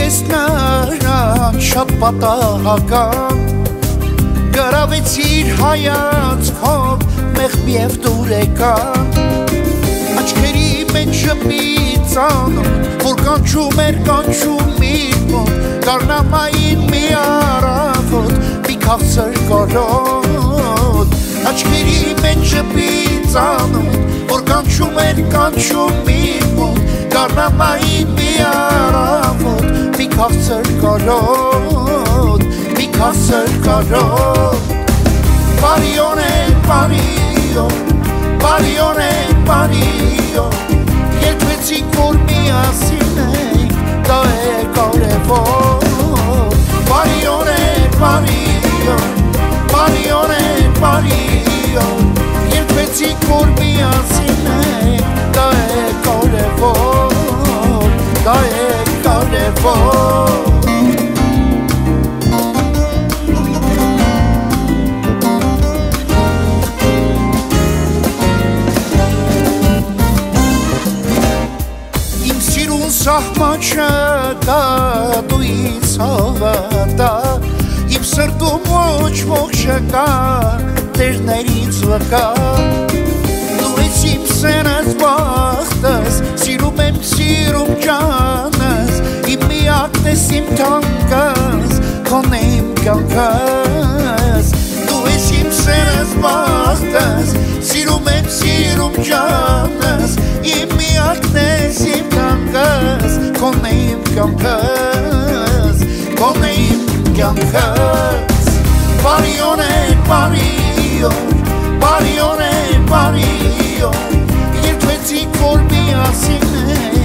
ես նրան շատ պատահական Գրավեցիր հայացքով մեղմ և դուրեկան Աչքերի մեջ շպից անում որ կանչում էր կանչում իր մոտ Կարնամային մի առավոտ մի քաղցր կարոտ Աչքերի մեջ շպից անում որ կանչում էր կանչում իր մոտ Կարնամային մի առավոտ մի քաղցր կարոտ Մի քաղցր կարոտ Բարիոն է բարիոն Բարիոն է բարիոն Երբեցինք որ միասին ենք դա է կարևոր Բարիոն է բարիոն Բարիոն է բարիոն Երբեցինք որ միասին ենք դա է կարևոր Դա է կարևոր Սահման չկա դու ինձ հավատա Իմ սրտում ոչ ոք չկա տերներից վկա Դու ես իմ սենս բախտս Սիրում եմ սիրում ջանս Իմ միակն ես իմ թանկս Քոն է իմ կյանքս Դու ես իմ սենս բախտս Սիրում եմ սիրում ջանս Իմ միակն ես իմ թանկս Քոն է իմ կյանքս Քոն է իմ կյանքս Բարիոն է բարիոն Բարիոն է բարիոն Երբեցինք որ միասին ենք